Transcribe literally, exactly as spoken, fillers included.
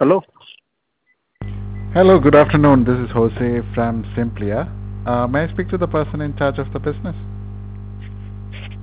Hello. Hello, good afternoon. This is Jose from Simplia. Uh, may I speak to the person in charge of the business?